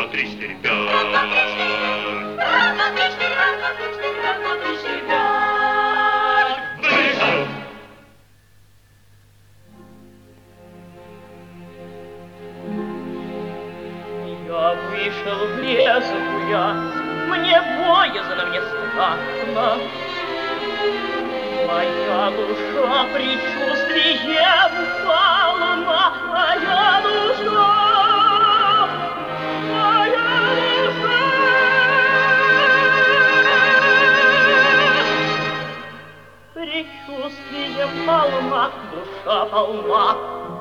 два, три, четыре, пять. Раз, два, три, четыре, раз, два, три, четыре, раз, два, три, четыре, пять. Вышел! Я вышел в лес гулять, мне боязно, мне страшно. Моя душа предчувствием полна, моя душа, моя душа. Предчувствием полна, душа полна.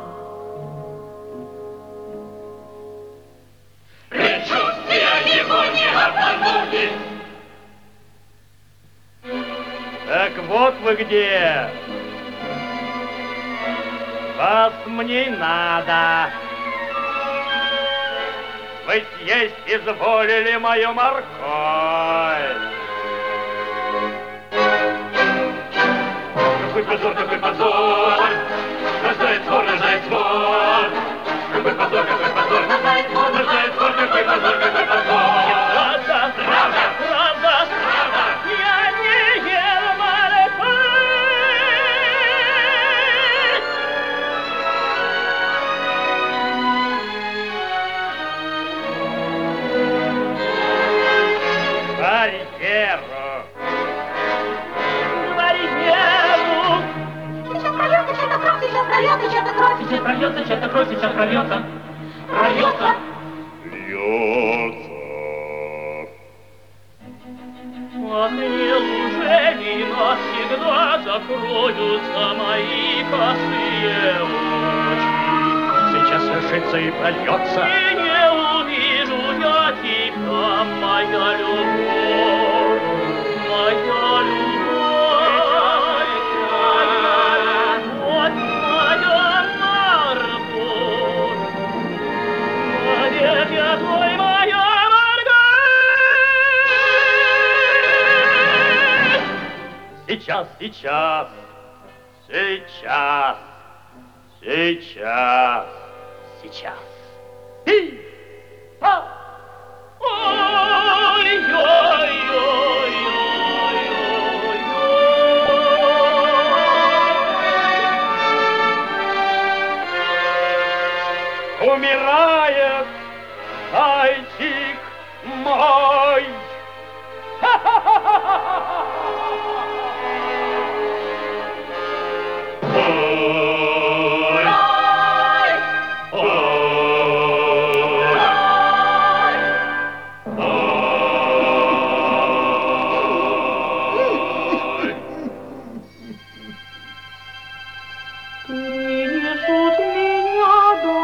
Предчувствия его не обманули. Так вот вы где. Вас мне и надо. Вы съесть изволили мою морковь. Какой позор, какой позор! Рождает двор, рождает двор! Какой позор, какой позор! Рождает двор, рождает двор! Какой позор, какой позор! Правда, Правда! правда, Правда! я не ел морковь. Барьеру. Барьеру. Сейчас прольется чья-то кровь, сейчас прольется чья-то кровь. Сейчас прольется чья-то кровь, сейчас прольется. Прольется. Льется! Ах, неужели навсегда закроются мои косые очи? Сейчас свершится и прольется. И не увижу я тебя, моя любовь, моя любовь, моя любовь, моя морковь. Навек я твой, моя морковь. Сейчас, сейчас, сейчас, сейчас, сейчас. Хи! Ха! Ой, ой, ой, ой, ой. Умирает зайчик мой. Ой! Ой! Принесут меня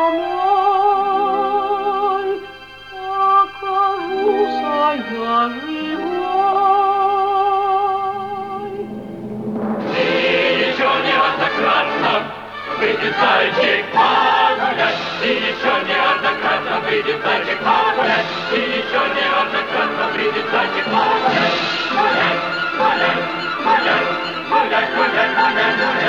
домой, окажусь я живой. Ты еще неоднократно выйдет зайчик погулять. Ты еще неоднократно выйдет зайчик погулять. Ты еще неоднократно выйдет зайчик погулять. Гулять, гулять, гулять, гулять, гулять, гулять, гулять.